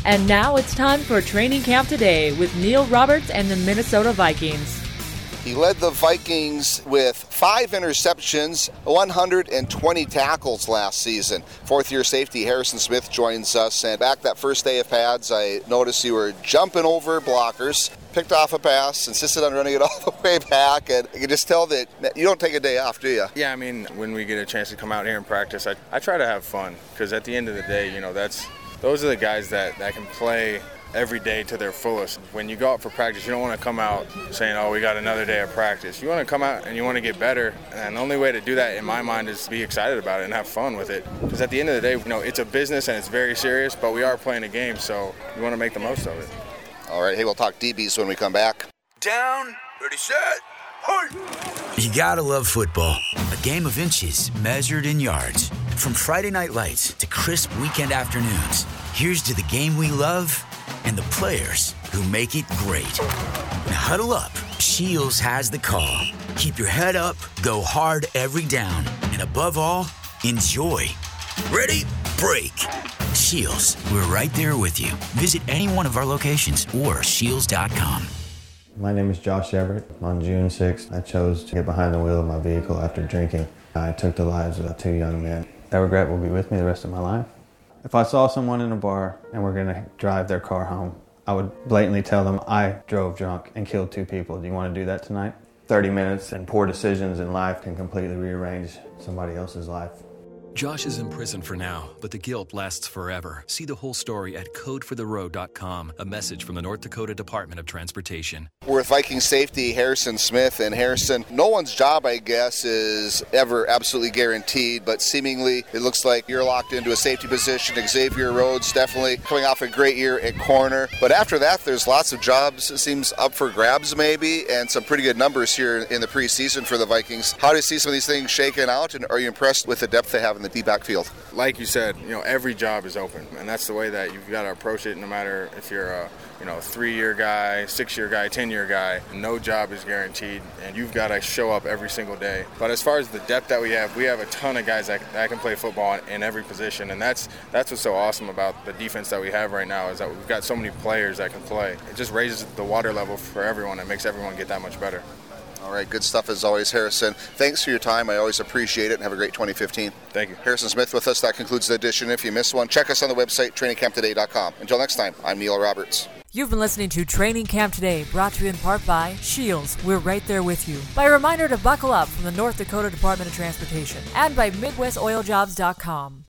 And now it's time for Training Camp Today with Neil Roberts and the Minnesota Vikings. He led the Vikings with 5 interceptions, 120 tackles last season. Fourth-year safety Harrison Smith joins us. And back that first day of pads, I noticed you were jumping over blockers, picked off a pass, insisted on running it all the way back. And you can just tell that you don't take a day off, do you? Yeah, I mean, when we get a chance to come out here and practice, I try to have fun. Because at the end of the day, those are the guys that can play every day to their fullest. When you go out for practice, you don't want to come out saying, oh, we got another day of practice. You want to come out and you want to get better. And the only way to do that, in my mind, is to be excited about it and have fun with it. Because at the end of the day, it's a business and it's very serious, but we are playing a game, so you want to make the most of it. All right, hey, we'll talk DBs when we come back. Down, ready, set, hey! You gotta love football. A game of inches measured in yards. From Friday night lights to crisp weekend afternoons, here's to the game we love and the players who make it great. Now huddle up. Shields has the call. Keep your head up, go hard every down, and above all, enjoy. Ready? Break. Shields, we're right there with you. Visit any one of our locations or shields.com. My name is Josh Everett. On June 6th, I chose to get behind the wheel of my vehicle after drinking. I took the lives of 2 young men. That regret will be with me the rest of my life. If I saw someone in a bar and we're going to drive their car home, I would blatantly tell them I drove drunk and killed 2 people. Do you want to do that tonight? 30 minutes and poor decisions in life can completely rearrange somebody else's life. Josh is in prison for now, but the guilt lasts forever. See the whole story at codefortheroad.com. A message from the North Dakota Department of Transportation. We're with Viking safety Harrison Smith. And Harrison, no one's job, I guess, is ever absolutely guaranteed, but seemingly it looks like you're locked into a safety position. Xavier Rhodes definitely coming off a great year at corner. But after that, there's lots of jobs, it seems, up for grabs maybe, and some pretty good numbers here in the preseason for the Vikings. How do you see some of these things shaking out, and are you impressed with the depth they have in the deep backfield? Like you said, every job is open, and that's the way that you've got to approach it. No matter if you're a 3-year guy, 6-year guy, 10-year guy, no job is guaranteed, and you've got to show up every single day. But as far as the depth that we have a ton of guys that can play football in every position, and that's what's so awesome about the defense that we have right now, is that we've got so many players that can play. It just raises the water level for everyone. It makes everyone get that much better. All right, good stuff as always, Harrison. Thanks for your time. I always appreciate it, and have a great 2015. Thank you. Harrison Smith with us. That concludes the edition. If you missed one, check us on the website, trainingcamptoday.com. Until next time, I'm Neil Roberts. You've been listening to Training Camp Today, brought to you in part by Shields, we're right there with you. By a reminder to buckle up from the North Dakota Department of Transportation, and by MidwestOilJobs.com.